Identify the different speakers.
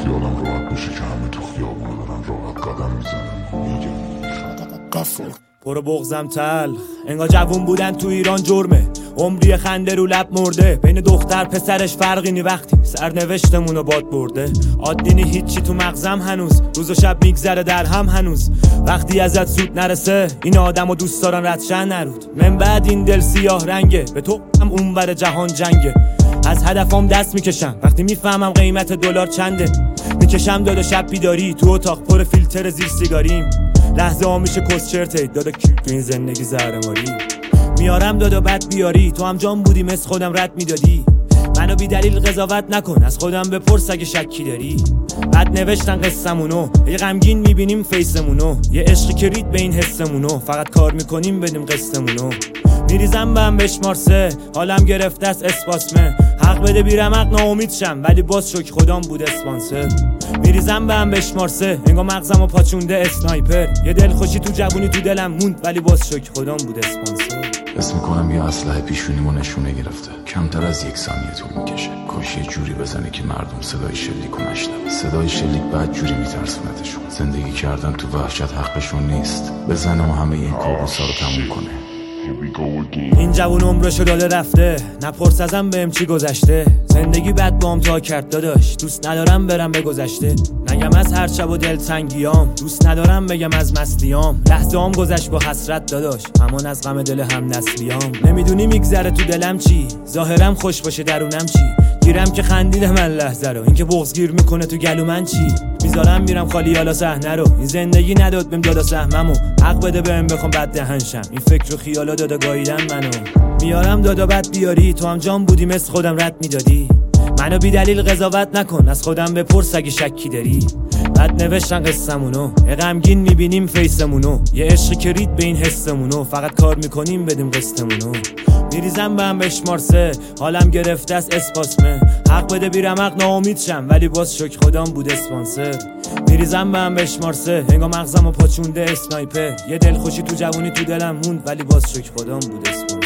Speaker 1: خیالم راحت بشه که همه تو خیابونه دارن راحت قدم میزنن. میگم قفل
Speaker 2: برو بغزم تل انگار جوون بودن تو ایران جرمه، عمری خنده رو لب مرده، بین دختر پسرش فرقی نی وقتی سرنوشتمونو باد برده. عادی نی هیچی تو مغزم هنوز، روز و شب میگذره در هم هنوز، وقتی ازت سود نرسه این آدمو دوست دارن ردشن نرود. من بعد این دل سیاه رنگه، به تو هم اونور جهان جنگه، از هدفم دست میکشم وقتی میفهمم قیمت دلار چنده. میکشم دادا شب بیداری تو اتاق پر فیلتر زیر سیگاریم، لحظه ها میشه کسچرته دادا کی تو این زندگی زهرماری. میارم دادا بد بیاری، تو هم جان بودی مثل خودم رد میدادی. منو بی دلیل قضاوت نکن، از خودم بپرس اگه شکی داری. بعد نوشتن قصمونو، یه غمگین میبینیم فیسمونو، یه عشقی که رید به این حسمونو، فقط کار میکنیم بدیم قسطمونو. میریزم به هم بشمارسه، حالم گرفته است اسپاسمه، حق بده بیرم حق ناامید شم ولی باز شکر خدام بود اسپانسر. میریزم به هم بشمارسه، انگار مغزمو پاچونده اسنایپر، یه دل خوشی تو جوونی تو دلم موند ولی باز شکر خدام بود اسپانسر.
Speaker 3: حس میکنم یه اسلحه پیشونیمو نشونه گرفته، کمتر از 1 ثانیه طول میکشه. کاش یه جوری بزنه که مردم صدای شلیکو نشنوه. صدای شلیک بعد جوری میترسونتشون. زندگی کردن تو وحشت حقشون نیست، بزنه و همه این کابوسا رو تموم کنه.
Speaker 2: این جوون عمرشو داده رفته، نپرس ازم بهم چی گذشته. زندگی بد با هم تا کرد داداش، دوست ندارم برم به گذشته. نگم از هر شب و دلتنگیام، دوست ندارم بگم از مستیام. لحظه هم گذشت با حسرت داداش، همان از غم دل هم نسلیام. نمیدونی میگذره تو دلم چی، ظاهرم خوش باشه درونم چی. گیرم که خندیدم من لحظه رو، این که بغض گیر میکنه تو گلو من چی. میذارم میرم خالی حالا صحنه رو، این زندگی نداد بهم دادا سهممو. حق بده بهم بخوام بد دهنشم، این فکر و خیالا دادا گاییدن منو. میارم دادا بد بیاری، تو هم جان بودی مثل خودم رد میدادی. منو بی دلیل قضاوت نکن، از خودم بپرس اگه شکی داری. بعد نوشتن قصمونو، یه غمگین میبینیم فیسمونو، یه عشقی که رید به این حسمونو، فقط کار میکنیم بدیم قسطمونو. میریزم به هم بشمارسه، حالم گرفته است اسپاسمه، حق بده بیرم حق ناامید شم ولی باز شکر خدام بود اسپانسر. میریزم به هم بشمارسه، انگار مغزمو پاچونده اسنایپر، یه دل خوشی تو جوونی تو دلم موند ولی باز شکر خدام بود اسپانسر.